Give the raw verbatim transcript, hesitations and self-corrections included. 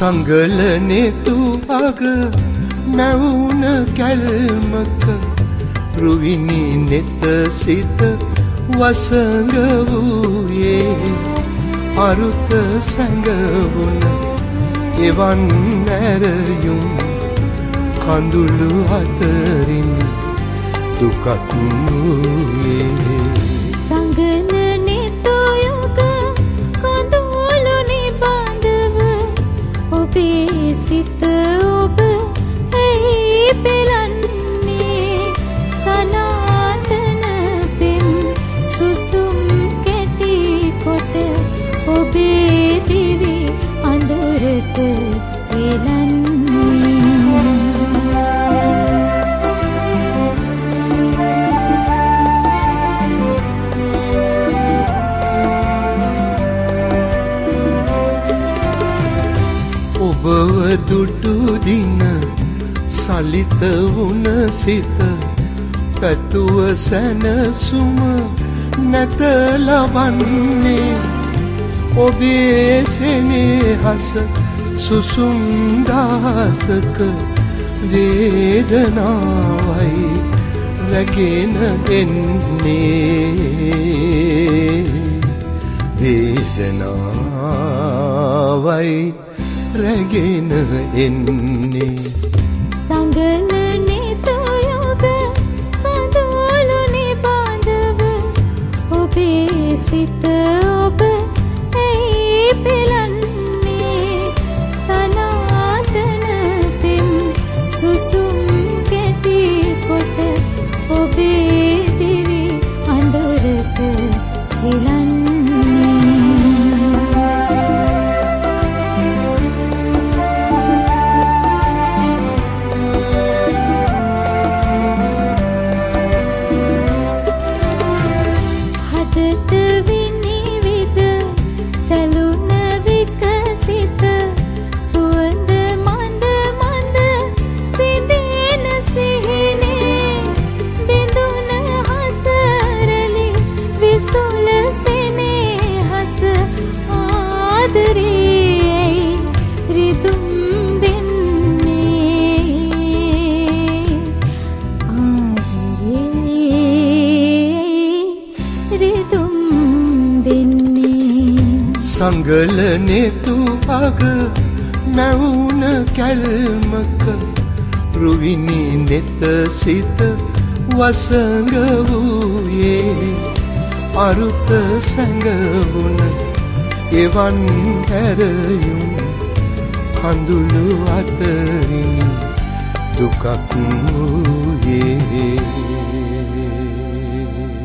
සංගලනේ තුවග මැවුන කැල්මක රුවිනි නෙත සිත වසඟ වූයේ අරුත සැඟවුන එවන් නැරයුම් කඳුළු අතරින් දුකක් වූයේ සංගලනේ තුයක කඳුළු නිබඳව ඔබේ සිත ඔබ ඇයි පෙළන්නේ සනාතන පෙම් සුසුම් කැටි කොට ඔබේ දිවි අඳුරට එළන්නේ ඔබව දුටු දින සලිත වුණ සිත පැතුව සැනසුම නැත ලබන්නේ ඔබේ සෙනෙහස සුසුම් දහසක වේදනාවයි රැගෙන එන්නේ වේදනාවයි රැගෙන එන්නේ සංගලනේ තුයක කඳුළු නිබඳව ඔබේ සිත ඔබ ඇයි පෙළන්නේ සනාතන පෙම් සුසුම් කැටි කොට ඔබේ දිවි අඳුරට එළන්නේ සංගලනේ තුවග මැවුන කැල්මක රුවිනි නෙත සිත වසඟ වූයේ අරුත සැඟවුන එවන් හැරයුම් කඳුළු අතරින් දුකක් වූයේ